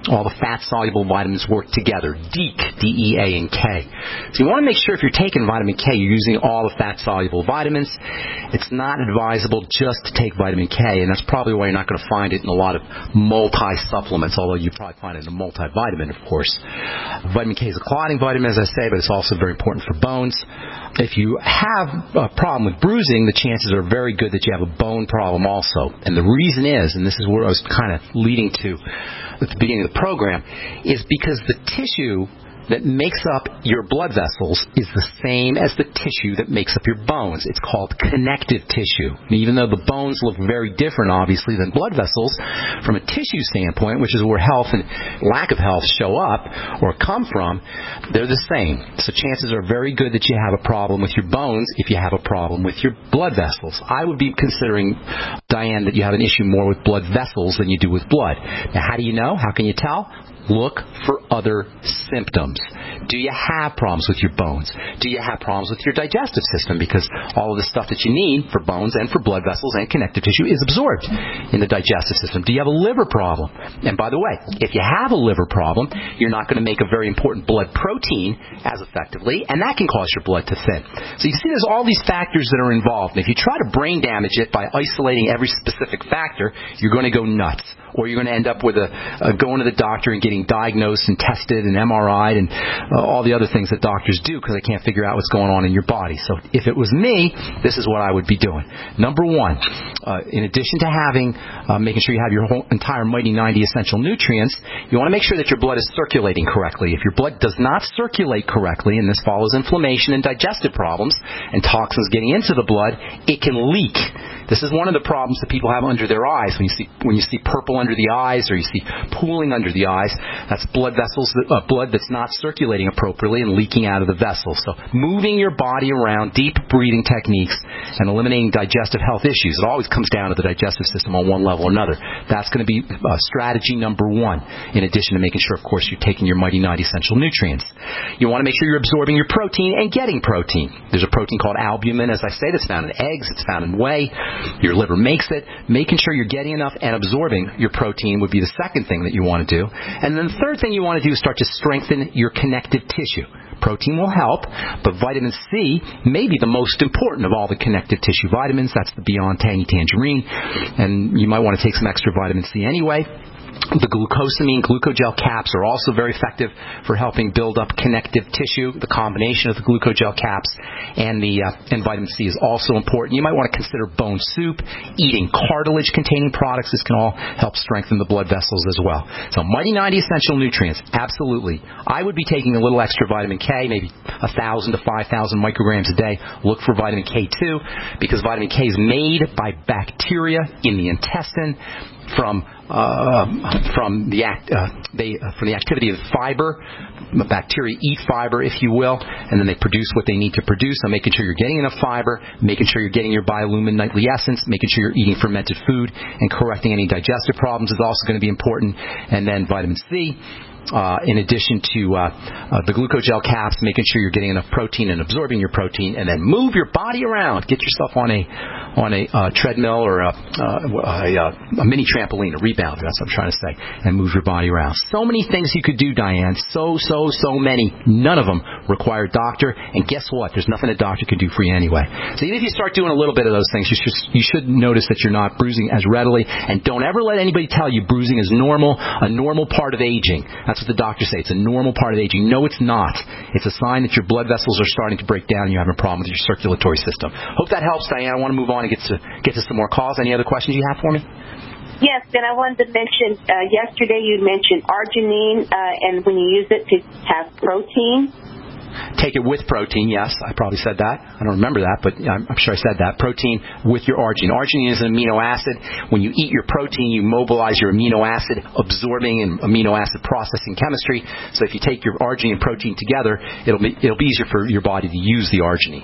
All the fat-soluble vitamins work together. D E A, D E A and K. So you want to make sure if you're taking vitamin K, you're using all the fat-soluble vitamins. It's not advisable just to take vitamin K, and that's probably why you're not going to find it in a lot of multi-supplements, although you probably find it in a multivitamin, of course. Vitamin K is a clotting vitamin, as I say, but it's also very important for bones. If you have a problem with bruising, the chances are very good that you have a bone problem also. And the reason is, and this is where I was kind of leading to at the beginning of the program, is because the tissue that makes up your blood vessels is the same as the tissue that makes up your bones. It's called connective tissue. And even though the bones look very different, obviously, than blood vessels, from a tissue standpoint, which is where health and lack of health show up or come from, they're the same. So chances are very good that you have a problem with your bones if you have a problem with your blood vessels. I would be considering, Diane, that you have an issue more with blood vessels than you do with blood. Now, how do you know? How can you tell? Look for other symptoms. Do you have problems with your bones? Do you have problems with your digestive system? Because all of the stuff that you need for bones and for blood vessels and connective tissue is absorbed in the digestive system. Do you have a liver problem? And by the way, if you have a liver problem, you're not going to make a very important blood protein as effectively, and that can cause your blood to thin. So you see there's all these factors that are involved. And if you try to brain damage it by isolating every specific factor, you're going to go nuts. Or you're going to end up with a, a going to the doctor and getting diagnosed and tested and M R I'd and uh, all the other things that doctors do because they can't figure out what's going on in your body. So if it was me, this is what I would be doing. Number one, uh, in addition to having, uh, making sure you have your whole entire Mighty ninety essential nutrients, you want to make sure that your blood is circulating correctly. If your blood does not circulate correctly, and this follows inflammation and digestive problems and toxins getting into the blood, it can leak. This is one of the problems that people have under their eyes. When you see when you see purple under the eyes or you see pooling under the eyes, that's blood vessels, uh, blood that's not circulating appropriately and leaking out of the vessels. So moving your body around, deep breathing techniques, and eliminating digestive health issues. It always comes down to the digestive system on one level or another. That's going to be uh, strategy number one, in addition to making sure, of course, you're taking your Mighty ninety essential nutrients. You want to make sure you're absorbing your protein and getting protein. There's a protein called albumin, as I say, that's found in eggs. It's found in whey. Your liver makes it. Making sure you're getting enough and absorbing your protein would be the second thing that you want to do. And then the third thing you want to do is start to strengthen your connective tissue. Protein will help, but vitamin C may be the most important of all the connective tissue vitamins. That's the Beyond Tangy Tangerine. And you might want to take some extra vitamin C anyway. The glucosamine glucogel caps are also very effective for helping build up connective tissue. The combination of the glucogel caps and the uh, and vitamin C is also important. You might want to consider bone soup, eating cartilage-containing products. This can all help strengthen the blood vessels as well. So Mighty ninety essential nutrients, absolutely. I would be taking a little extra vitamin K, maybe one thousand to five thousand micrograms a day. Look for vitamin K two, because vitamin K is made by bacteria in the intestine from uh, from the act, uh, they uh, from the activity of fiber. The bacteria eat fiber, if you will, and then they produce what they need to produce. So making sure you're getting enough fiber, making sure you're getting your biolumin nightly essence, making sure you're eating fermented food, and correcting any digestive problems is also going to be important. And then vitamin C. Uh, in addition to uh, uh, the glucogel caps, making sure you're getting enough protein and absorbing your protein, and then move your body around. Get yourself on a on a uh, treadmill or a, uh, a, a mini trampoline, a rebounder, that's what I'm trying to say, and move your body around. So many things you could do, Diane. So, so, so many. None of them require a doctor, and guess what? There's nothing a doctor can do for you anyway. So even if you start doing a little bit of those things, you should, you should notice that you're not bruising as readily, and don't ever let anybody tell you bruising is normal, a normal part of aging. That's what the doctors say. It's a normal part of aging. No, it's not. It's a sign that your blood vessels are starting to break down and you're having a problem with your circulatory system. Hope that helps, Diane. I want to move on and get to get to some more calls. Any other questions you have for me? Yes, and I wanted to mention, uh, yesterday you mentioned arginine, uh, and when you use it to have protein. Take it with protein, yes. I probably said that. I don't remember that, but I'm, I'm sure I said that. Protein with your arginine. Arginine is an amino acid. When you eat your protein, you mobilize your amino acid absorbing and amino acid processing chemistry. So if you take your arginine and protein together, it'll be, it'll be easier for your body to use the arginine.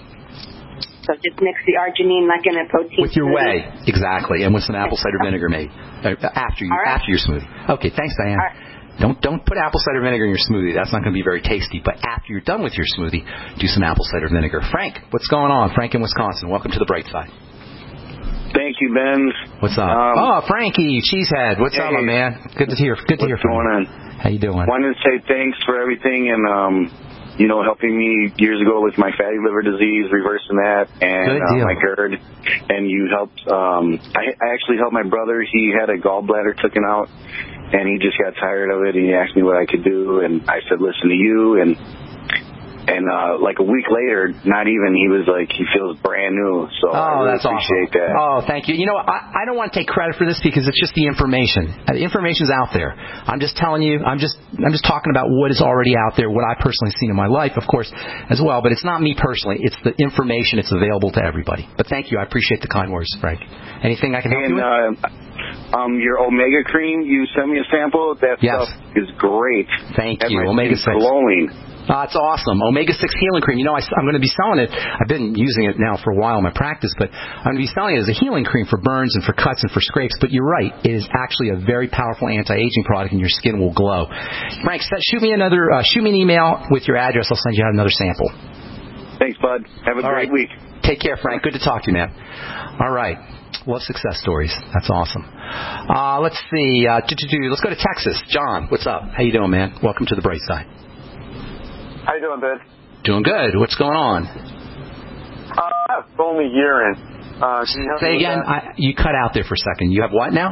So just mix the arginine like in a protein with your smoothie. whey, exactly, and with some apple cider vinegar maybe after you right. after your smoothie. Okay, thanks, Diane. All right. Don't don't put apple cider vinegar in your smoothie. That's not going to be very tasty. But after you're done with your smoothie, do some apple cider vinegar. Frank, what's going on? Frank in Wisconsin. Welcome to the bright side. Thank Frankie Benz. What's up? Um, oh, Frankie, Cheesehead. What's hey, up, my man? Good to hear. Good to hear from you. What's going on? How you doing? Wanted to say thanks for everything and, um, you know, helping me years ago with my fatty liver disease, reversing that, and uh, my GERD. And you helped, um, I, I actually helped my brother. He had a gallbladder taken out, and he just got tired of it, and he asked me what I could do, and I said, listen to you, and And uh, like a week later, not even, he was like, he feels brand new. So oh, I really that's appreciate awesome. that. Oh, thank you. You know, I, I don't want to take credit for this because it's just the information. Uh, the information's out there. I'm just telling you, I'm just I'm just talking about what is already out there, what I've personally seen in my life, of course, as well. But it's not me personally. It's the information. It's available to everybody. But thank you. I appreciate the kind words, Frank. Anything I can help and, you with? Uh, um, your Omega cream, you sent me a sample. That yes. stuff is great. Thank that you. Omega six. Glowing. Uh, it's awesome. Omega six Healing Cream. You know, I, I'm going to be selling it. I've been using it now for a while in my practice, but I'm going to be selling it as a healing cream for burns and for cuts and for scrapes. But you're right. It is actually a very powerful anti-aging product, and your skin will glow. Frank, shoot me another. Uh, shoot me an email with your address. I'll send you out another sample. Thanks, bud. Have a All great right. week. Take care, Frank. Good to talk to you, man. All right. Love success stories. That's awesome. Uh, let's see. Uh, let's go to Texas. John, what's up? How you doing, man? Welcome to the bright side. How you doing, Ben? Doing good. What's going on? Uh, I have foamy urine. Uh, can you help Say me again. with that? I, you cut out there for a second. You have what now?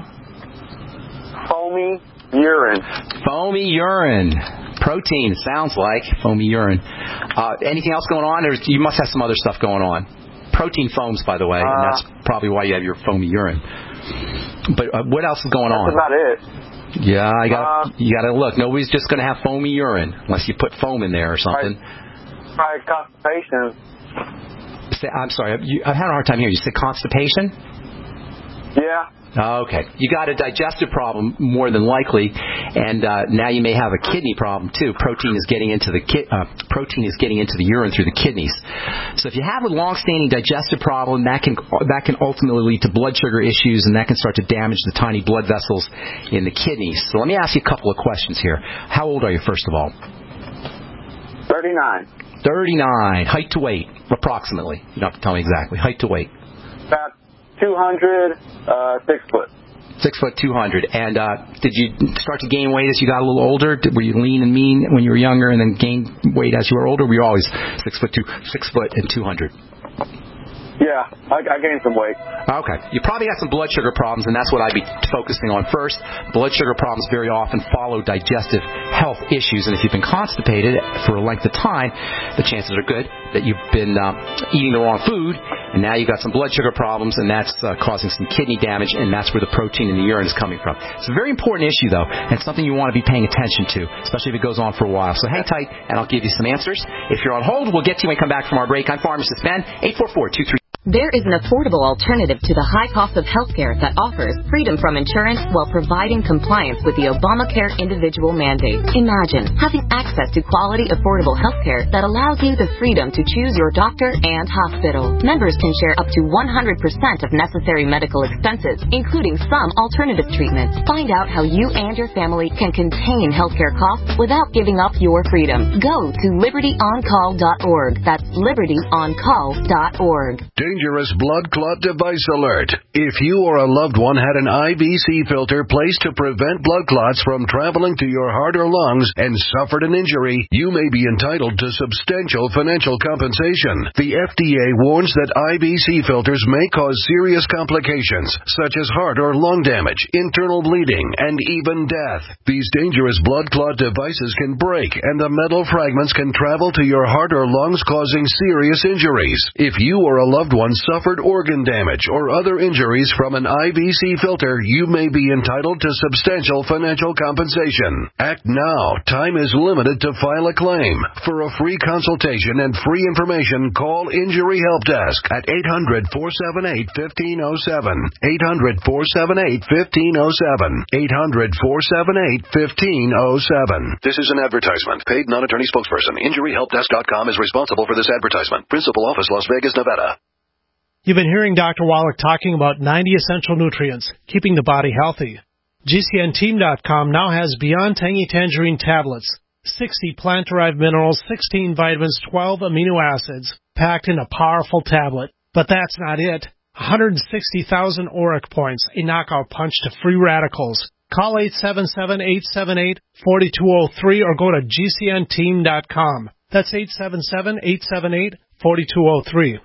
Foamy urine. Foamy urine. Protein, sounds like. Foamy urine. Uh, anything else going on? There's, you must have some other stuff going on. Protein foams, by the way, uh, and that's probably why you have your foamy urine. But uh, what else is going that's on? That's about it. Yeah, I got. Uh, you got to look. Nobody's just going to have foamy urine unless you put foam in there or something. Probably constipation. Say, I'm sorry. You, I've had a hard time hearing you. You said constipation? Yeah. Okay. You got a digestive problem more than likely, and uh, now you may have a kidney problem too. Protein is getting into the ki- uh, protein is getting into the urine through the kidneys. So if you have a long-standing digestive problem, that can that can ultimately lead to blood sugar issues, and that can start to damage the tiny blood vessels in the kidneys. So let me ask you a couple of questions here. How old are you, first of all? Thirty-nine. Thirty-nine. Height to weight, approximately. You don't have to tell me exactly. Height to weight. About two hundred, uh, six foot. Six foot, two hundred. And uh, did you start to gain weight as you got a little older? Did, were you lean and mean when you were younger, and then gained weight as you were older? Or were you always six foot two, six foot and two hundred? Yeah, I, I gained some weight. Okay. You probably got some blood sugar problems, and that's what I'd be focusing on first. Blood sugar problems very often follow digestive health issues, and if you've been constipated for a length of time, the chances are good that you've been uh, eating the wrong food, and now you've got some blood sugar problems, and that's uh, causing some kidney damage, and that's where the protein in the urine is coming from. It's a very important issue, though, and something you want to be paying attention to, especially if it goes on for a while. So hang tight, and I'll give you some answers. If you're on hold, we'll get to you when we come back from our break. I'm Pharmacist Ben, eight four four, two three. There is an affordable alternative to the high cost of healthcare that offers freedom from insurance while providing compliance with the Obamacare individual mandate. Imagine having access to quality, affordable healthcare that allows you the freedom to choose your doctor and hospital. Members can share up to one hundred percent of necessary medical expenses, including some alternative treatments. Find out how you and your family can contain healthcare costs without giving up your freedom. Go to liberty on call dot org. That's liberty on call dot org. Dangerous blood clot device alert. If you or a loved one had an I V C filter placed to prevent blood clots from traveling to your heart or lungs and suffered an injury, you may be entitled to substantial financial compensation. The F D A warns that I V C filters may cause serious complications, such as heart or lung damage, internal bleeding, and even death. These dangerous blood clot devices can break, and the metal fragments can travel to your heart or lungs, causing serious injuries. If you or a loved one suffered organ damage or other injuries from an I V C filter, you may be entitled to substantial financial compensation. Act now. Time is limited to file a claim. For a free consultation and free information, call Injury Help Desk at eight hundred, four seven eight, one five zero seven. eight hundred, four seven eight, one five zero seven. eight hundred, four seven eight, one five zero seven. This is an advertisement. Paid non-attorney spokesperson. Injury Help Desk dot com is responsible for this advertisement. Principal office, Las Vegas, Nevada. You've been hearing Doctor Wallach talking about ninety essential nutrients, keeping the body healthy. G C N team dot com now has Beyond Tangy Tangerine tablets, sixty plant-derived minerals, sixteen vitamins, twelve amino acids, packed in a powerful tablet. But that's not it. one hundred sixty thousand ORAC points, a knockout punch to free radicals. Call eight seven seven, eight seven eight, four two zero three or go to G C N team dot com. That's eight seven seven, eight seven eight, four two zero three.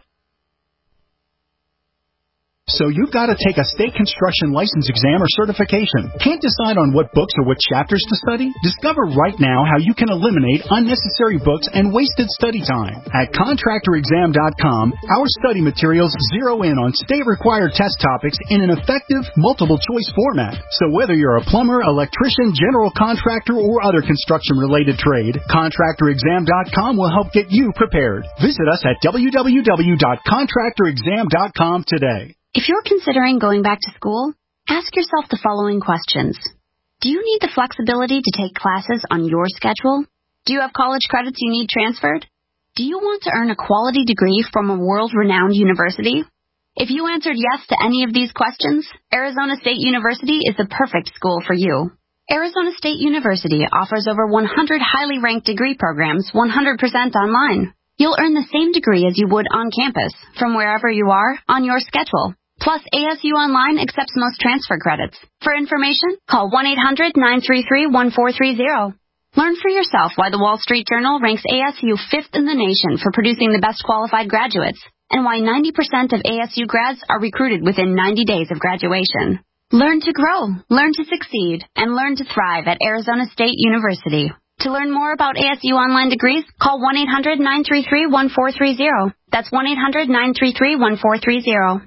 So you've got to take a state construction license exam or certification. Can't decide on what books or what chapters to study? Discover right now how you can eliminate unnecessary books and wasted study time. At contractor exam dot com, our study materials zero in on state-required test topics in an effective, multiple-choice format. So whether you're a plumber, electrician, general contractor, or other construction-related trade, contractor exam dot com will help get you prepared. Visit us at w w w dot contractor exam dot com today. If you're considering going back to school, ask yourself the following questions. Do you need the flexibility to take classes on your schedule? Do you have college credits you need transferred? Do you want to earn a quality degree from a world-renowned university? If you answered yes to any of these questions, Arizona State University is the perfect school for you. Arizona State University offers over one hundred highly ranked degree programs one hundred percent online. You'll earn the same degree as you would on campus, from wherever you are, on your schedule. Plus, A S U Online accepts most transfer credits. For information, call one eight hundred, nine three three, one four three zero. Learn for yourself why the Wall Street Journal ranks A S U fifth in the nation for producing the best qualified graduates, and why ninety percent of A S U grads are recruited within ninety days of graduation. Learn to grow, learn to succeed, and learn to thrive at Arizona State University. To learn more about A S U Online degrees, call one eight hundred, nine three three, one four three zero. That's one eight hundred, nine three three, one four three zero.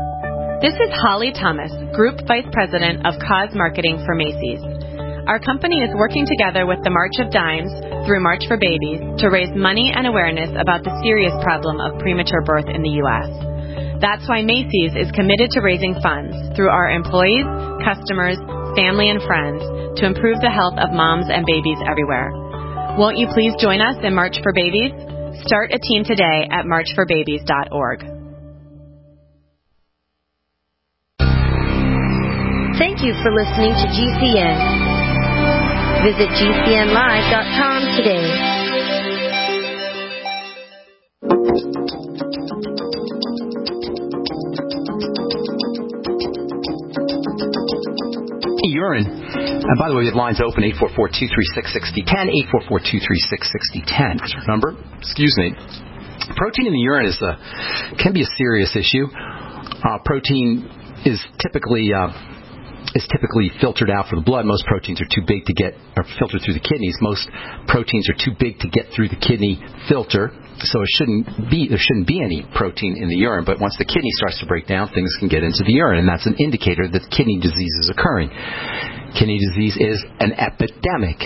This is Holly Thomas, Group Vice President of Cause Marketing for Macy's. Our company is working together with the March of Dimes through March for Babies to raise money and awareness about the serious problem of premature birth in the U S. That's why Macy's is committed to raising funds through our employees, customers, family, and friends to improve the health of moms and babies everywhere. Won't you please join us in March for Babies? Start a team today at march for babies dot org. Thank you for listening to G C N. Visit G C N live dot com today. Urine. And by the way, the line's open, eight four four, two three six, six zero one zero, eight four four, two three six, six zero one zero. That's our number. Excuse me. Protein in the urine is a, can be a serious issue. Uh, protein is typically... Uh, is typically filtered out for the blood. Most proteins are too big to get, or filtered through the kidneys. Most proteins are too big to get through the kidney filter, so it shouldn't be, there shouldn't be any protein in the urine. But once the kidney starts to break down, things can get into the urine, and that's an indicator that kidney disease is occurring. Kidney disease is an epidemic.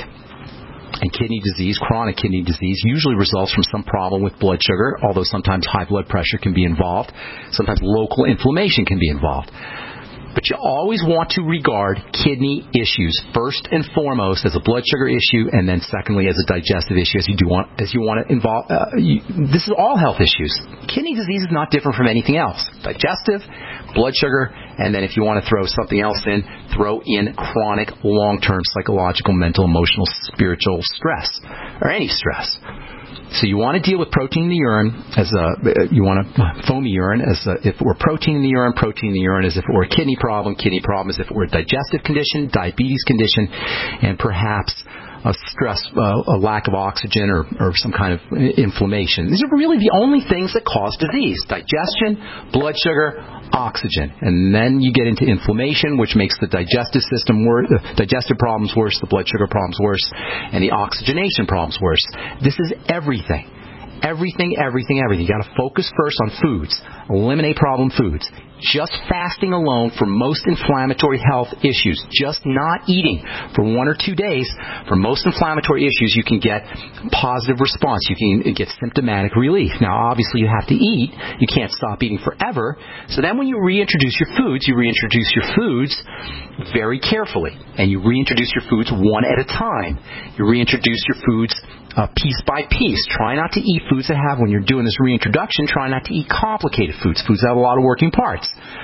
And kidney disease, chronic kidney disease, usually results from some problem with blood sugar, although sometimes high blood pressure can be involved. Sometimes local inflammation can be involved. But you always want to regard kidney issues first and foremost as a blood sugar issue, and then secondly as a digestive issue, as you do want, as you want to involve. Uh, you, this is all health issues. Kidney disease is not different from anything else. Digestive, blood sugar, and then if you want to throw something else in, throw in chronic, long-term psychological, mental, emotional, spiritual stress, or any stress. So you want to deal with protein in the urine as a, you want to foamy urine as a, if it were protein in the urine, protein in the urine as if it were a kidney problem, kidney problem as if it were a digestive condition, diabetes condition, and perhaps a stress, uh, a lack of oxygen or, or some kind of inflammation. These are really the only things that cause disease: digestion, blood sugar, oxygen. And then you get into inflammation, which makes the digestive system worse, uh, digestive problems worse, the blood sugar problems worse, and the oxygenation problems worse. This is everything. Everything, everything, everything. You've got to focus first on foods. Eliminate problem foods. Just fasting alone for most inflammatory health issues, just not eating for one or two days, for most inflammatory issues, you can get positive response. You can get symptomatic relief. Now, obviously, you have to eat. You can't stop eating forever. So then when you reintroduce your foods, you reintroduce your foods very carefully. And you reintroduce your foods one at a time. You reintroduce your foods Uh, piece by piece. Try not to eat foods that have, when you're doing this reintroduction, try not to eat complicated foods, foods that have a lot of working parts.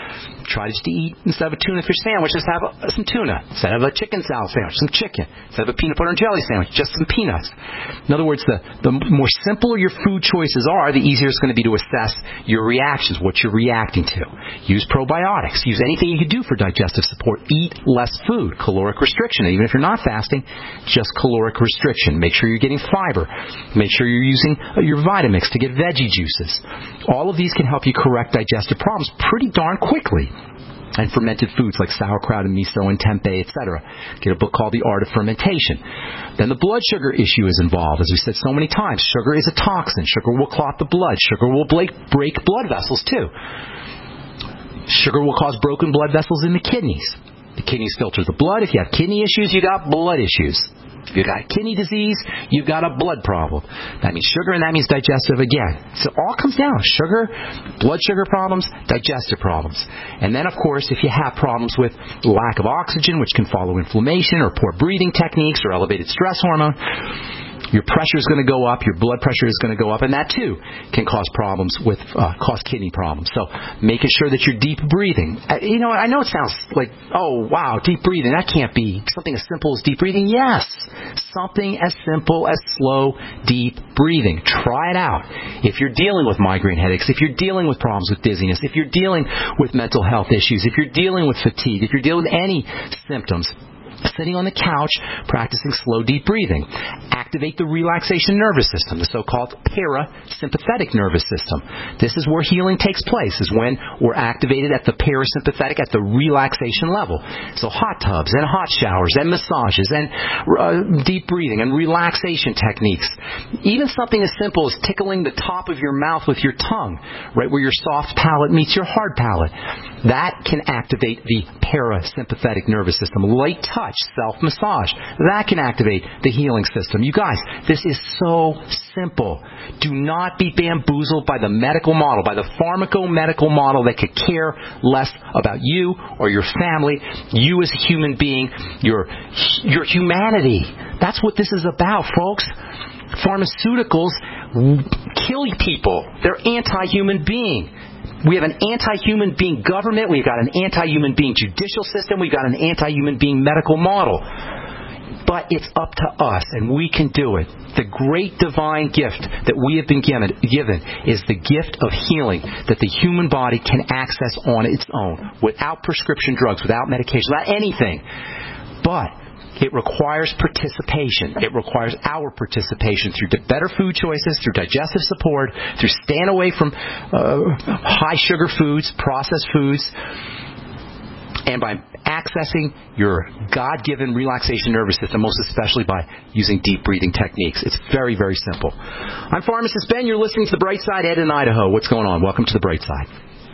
Try just to eat, instead of a tuna fish sandwich, just have a, some tuna. Instead of a chicken salad sandwich, some chicken. Instead of a peanut butter and jelly sandwich, just some peanuts. In other words, the, the more simpler your food choices are, the easier it's going to be to assess your reactions, what you're reacting to. Use probiotics. Use anything you can do for digestive support. Eat less food. Caloric restriction. Even if you're not fasting, just caloric restriction. Make sure you're getting fiber. Make sure you're using your Vitamix to get veggie juices. All of these can help you correct digestive problems pretty darn quickly. And fermented foods like sauerkraut and miso and tempeh, et cetera. Get a book called The Art of Fermentation. Then the blood sugar issue is involved. As we said so many times, sugar is a toxin. Sugar will clot the blood. Sugar will break, break blood vessels too. Sugar will cause broken blood vessels in the kidneys. The kidneys filter the blood. If you have kidney issues, you got blood issues. If you've got kidney disease, you've got a blood problem. That means sugar, and that means digestive again. So it all comes down. Sugar, blood sugar problems, digestive problems. And then, of course, if you have problems with lack of oxygen, which can follow inflammation or poor breathing techniques or elevated stress hormone, your pressure is going to go up, your blood pressure is going to go up, and that too can cause problems with, uh, cause kidney problems. So making sure that you're deep breathing. Uh, you know, I know it sounds like, oh, wow, deep breathing, that can't be something as simple as deep breathing. Yes, something as simple as slow, deep breathing. Try it out. If you're dealing with migraine headaches, if you're dealing with problems with dizziness, if you're dealing with mental health issues, if you're dealing with fatigue, if you're dealing with any symptoms, sitting on the couch, practicing slow, deep breathing. Activate the relaxation nervous system, the so-called parasympathetic nervous system. This is where healing takes place, is when we're activated at the parasympathetic, at the relaxation level. So hot tubs and hot showers and massages and uh, deep breathing and relaxation techniques. Even something as simple as tickling the top of your mouth with your tongue, right where your soft palate meets your hard palate. That can activate the parasympathetic nervous system. Light touch, self-massage, that can activate the healing system. You guys, this is so simple. Do not be bamboozled by the medical model, by the pharmaco-medical model that could care less about you or your family, you as a human being, your, your humanity. That's what this is about, folks. Pharmaceuticals kill people. They're anti-human being. We have an anti-human being government. We've got an anti-human being judicial system. We've got an anti-human being medical model. But it's up to us, and we can do it. The great divine gift that we have been given, given is the gift of healing that the human body can access on its own, without prescription drugs, without medication, without anything. But it requires participation. It requires our participation through better food choices, through digestive support, through staying away from uh, high sugar foods, processed foods, and by accessing your God-given relaxation nervous system, most especially by using deep breathing techniques. It's very, very simple. I'm Pharmacist Ben. You're listening to The Bright Side. Ed in Idaho. What's going on? Welcome to The Bright Side.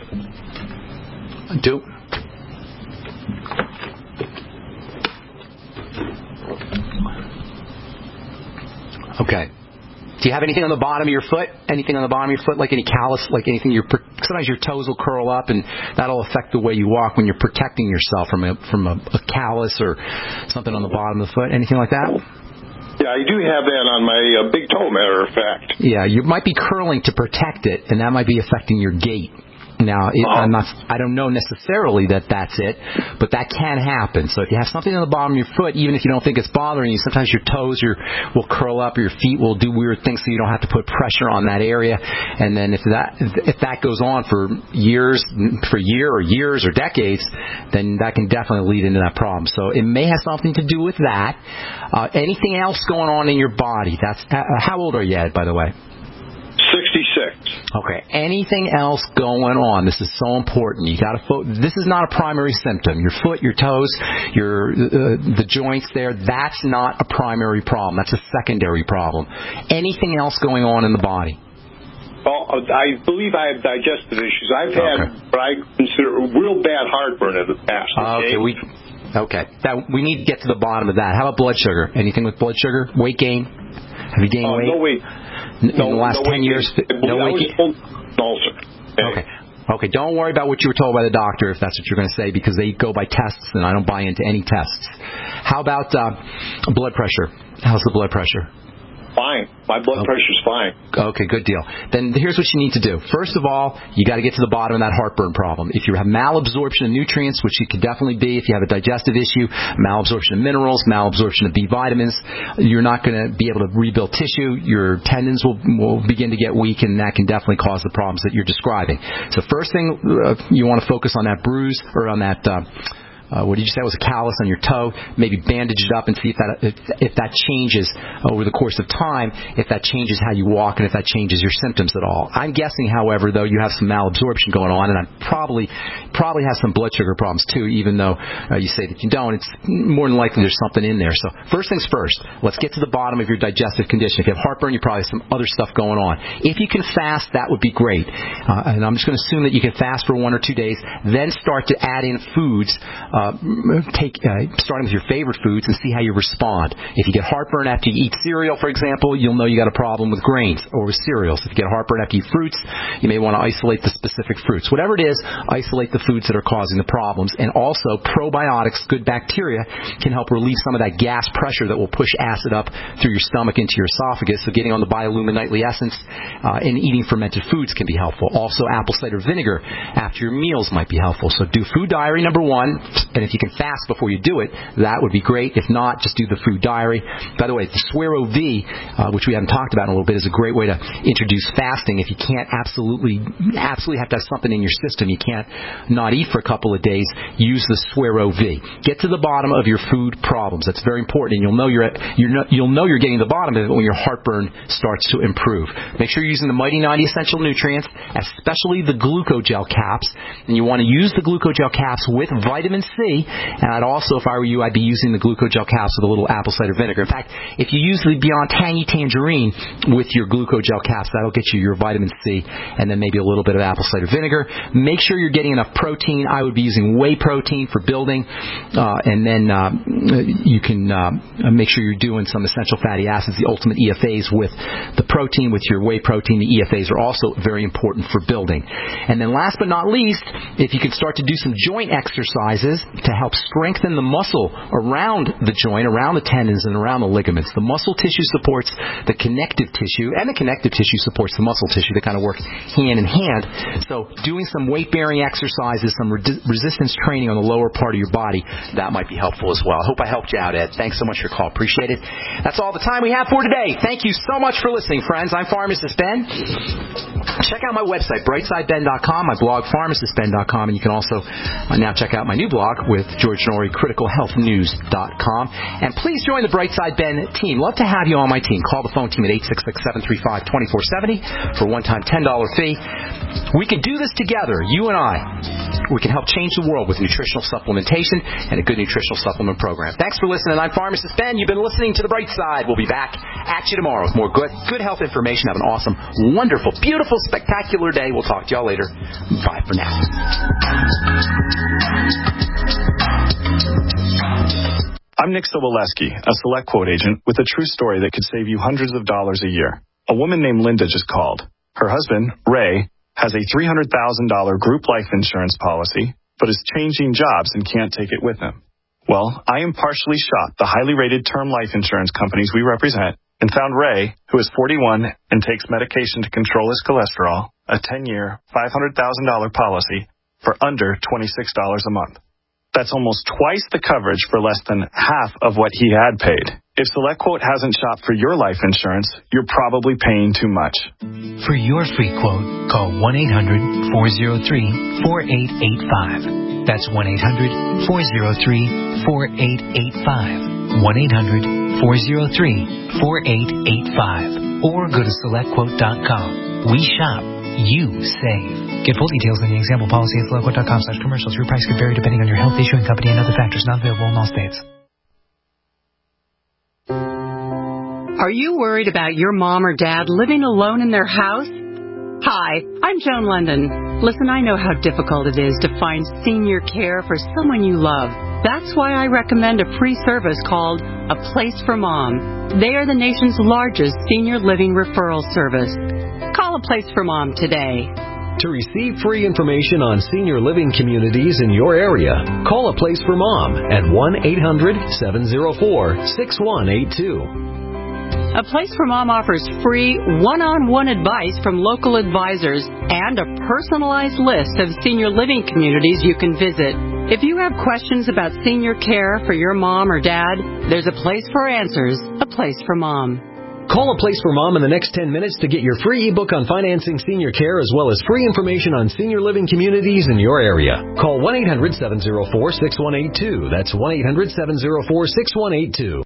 Do... Okay. Do you have anything on the bottom of your foot? Anything on the bottom of your foot, like any callus, like anything? You're, sometimes your toes will curl up, and that'll affect the way you walk when you're protecting yourself from a, from a, a callus or something on the bottom of the foot. Anything like that? Yeah, I do have that on my uh, big toe, matter of fact. Yeah, you might be curling to protect it, and that might be affecting your gait. Now, it, I'm not, I don't know necessarily that that's it, but that can happen. So if you have something on the bottom of your foot, even if you don't think it's bothering you, sometimes your toes your, will curl up, or your feet will do weird things, so you don't have to put pressure on that area. And then if that if that goes on for years, for a year or years or decades, then that can definitely lead into that problem. So it may have something to do with that. Uh, anything else going on in your body? That's uh, how old are you, Ed, by the way? sixty-six. Okay. Anything else going on? This is so important. You got to fo- This is not a primary symptom. Your foot, your toes, your uh, the joints there. That's not a primary problem. That's a secondary problem. Anything else going on in the body? Well, I believe I have digestive issues. I've okay. had what I consider real bad heartburn in the past. Okay. okay we. Okay. That, we need to get to the bottom of that. How about blood sugar? Anything with blood sugar? Weight gain? Have you gained uh, weight? No weight. In no, the last no ten years? No I weight was told ulcer. Okay. Okay, don't worry about what you were told by the doctor, if that's what you're going to say, because they go by tests, and I don't buy into any tests. How about uh, blood pressure? How's the blood pressure? fine. My blood okay. pressure's fine. Okay, good deal. Then here's what you need to do. First of all, you got to get to the bottom of that heartburn problem. If you have malabsorption of nutrients, which it could definitely be if you have a digestive issue, malabsorption of minerals, malabsorption of B vitamins, you're not going to be able to rebuild tissue. Your tendons will, will begin to get weak, and that can definitely cause the problems that you're describing. So first thing, uh, you want to focus on that bruise or on that uh, Uh, what did you say? It was a callus on your toe. Maybe bandage it up and see if that if, if that changes over the course of time, if that changes how you walk and if that changes your symptoms at all. I'm guessing, however, though, you have some malabsorption going on, and I probably probably have some blood sugar problems too, even though uh, you say that you don't. It's more than likely there's something in there. So first things first, let's get to the bottom of your digestive condition. If you have heartburn, you probably have some other stuff going on. If you can fast, that would be great. Uh, and I'm just going to assume that you can fast for one or two days, then start to add in foods. Uh, take uh, starting with your favorite foods and see how you respond. If you get heartburn after you eat cereal, for example, you'll know you got a problem with grains or with cereals. If you get heartburn after you eat fruits, you may want to isolate the specific fruits. Whatever it is, isolate the foods that are causing the problems. And also, probiotics, good bacteria, can help relieve some of that gas pressure that will push acid up through your stomach into your esophagus. So getting on the Biolumin Nightly Essence uh, and eating fermented foods can be helpful. Also, apple cider vinegar after your meals might be helpful. So do food diary, number one, and if you can fast before you do it, that would be great. If not, just do the food diary. By the way, the Suero V, uh, which we haven't talked about in a little bit, is a great way to introduce fasting. If you can't absolutely, absolutely have to have something in your system, you can't not eat for a couple of days, use the Suero V. Get to the bottom of your food problems. That's very important, and you'll know you're, at, you're not, you'll know you're getting to the bottom of it when your heartburn starts to improve. Make sure you're using the Mighty ninety Essential Nutrients, especially the Glucogel caps, and you want to use the Glucogel caps with vitamin C. And I'd also, if I were you, I'd be using the Glucogel caps with a little apple cider vinegar. In fact, if you use the Beyond Tangy Tangerine with your Glucogel caps, that'll get you your vitamin C and then maybe a little bit of apple cider vinegar. Make sure you're getting enough protein. I would be using whey protein for building. Uh, and then uh, you can uh, make sure you're doing some essential fatty acids, the ultimate E F As with the protein, with your whey protein. The E F As are also very important for building. And then last but not least, if you can start to do some joint exercises to help strengthen the muscle around the joint, around the tendons, and around the ligaments. The muscle tissue supports the connective tissue, and the connective tissue supports the muscle tissue. They kind of work hand in hand. So doing some weight-bearing exercises, some re- resistance training on the lower part of your body, that might be helpful as well. I hope I helped you out, Ed. Thanks so much for your call. Appreciate it. That's all the time we have for today. Thank you so much for listening, friends. I'm Pharmacist Ben. Check out my website, brightside ben dot com, my blog, pharmacist ben dot com, and you can also now check out my new blog with George Norrie, critical health news dot com. And please join the Brightside Ben team. Love to have you on my team. Call the phone team at eight six six, seven three five, two four seven zero for a one-time ten dollars fee. We can do this together, you and I. We can help change the world with nutritional supplementation and a good nutritional supplement program. Thanks for listening. I'm Pharmacist Ben. You've been listening to The Bright Side. We'll be back at you tomorrow with more good, good health information. Have an awesome, wonderful, beautiful, spectacular day. We'll talk to y'all later. Bye for now. I'm Nick Soboleski, a Select Quote agent with a true story that could save you hundreds of dollars a year. A woman named Linda just called. Her husband, Ray, has a three hundred thousand dollars group life insurance policy, but is changing jobs and can't take it with him. Well, I impartially shopped the highly rated term life insurance companies we represent and found Ray, who is forty-one and takes medication to control his cholesterol, a ten-year, five hundred thousand dollars policy for under twenty-six dollars a month. That's almost twice the coverage for less than half of what he had paid. If SelectQuote hasn't shopped for your life insurance, you're probably paying too much. For your free quote, call one eight hundred, four oh three, four eight eight five. That's one eight hundred, four oh three, four eight eight five. one eight hundred, four oh three, four eight eight five. Or go to select quote dot com. We shop. You save. Get full details in the example policy at select quote dot com slash commercials. Your price could vary depending on your health, issuing company, and other factors not available in all states. Are you worried about your mom or dad living alone in their house? Hi, I'm Joan London. Listen, I know how difficult it is to find senior care for someone you love. That's why I recommend a free service called A Place for Mom. They are the nation's largest senior living referral service. Call A Place for Mom today. To receive free information on senior living communities in your area, call A Place for Mom at one eight hundred, seven oh four, six one eight two. A Place for Mom offers free one-on-one advice from local advisors and a personalized list of senior living communities you can visit. If you have questions about senior care for your mom or dad, there's a place for answers, A Place for Mom. Call A Place for Mom in the next ten minutes to get your free ebook on financing senior care as well as free information on senior living communities in your area. Call one eight hundred seven oh four six one eight two. That's one eight hundred seven oh four six one eight two.